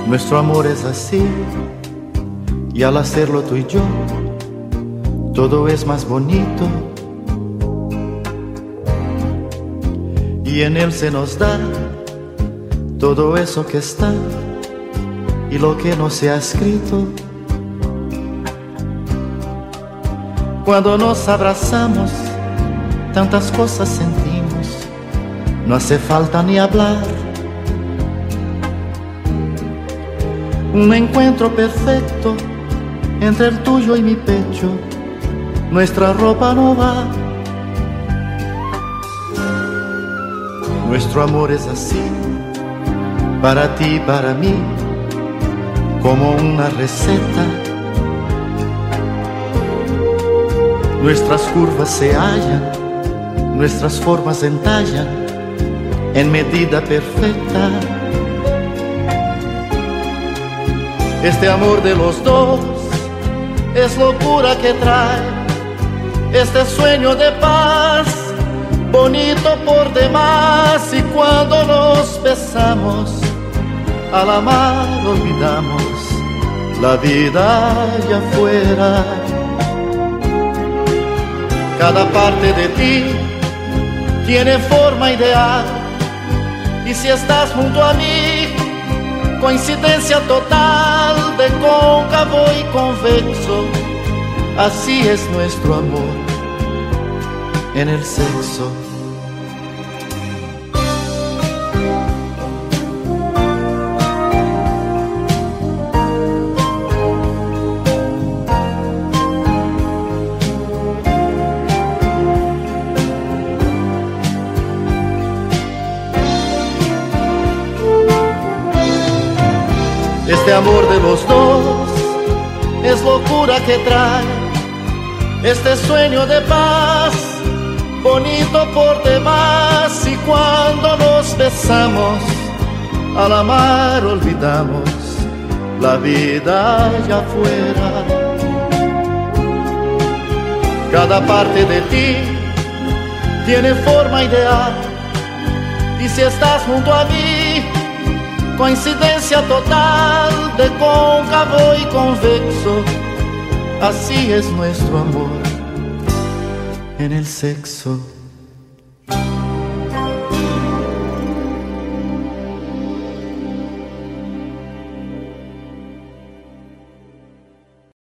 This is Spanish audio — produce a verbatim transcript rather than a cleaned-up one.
Nuestro amor es así, y al hacerlo tú y yo, todo es más bonito. Y en él se nos da todo eso que está y lo que no se ha escrito. Cuando nos abrazamos, tantas cosas sentimos, no hace falta ni hablar. Un encuentro perfecto entre el tuyo y mi pecho, nuestra ropa no va. Nuestro amor es así, para ti y para mí, como una receta. Nuestras curvas se hallan, nuestras formas entallan en medida perfecta. Este amor de los dos es locura que trae este sueño de paz, bonito por demás. Y cuando nos besamos, al amar olvidamos la vida allá afuera. Cada parte de ti tiene forma ideal, y si estás junto a mí, coincidencia total de cóncavo y convexo. Así es nuestro amor en el sexo. Este amor de los dos es locura que trae este sueño de paz, bonito por demás. Y cuando nos besamos, al amar olvidamos la vida allá afuera. Cada parte de ti tiene forma ideal, y si estás junto a mí, coincidencia total de cóncavo y convexo. Así es nuestro amor en el sexo.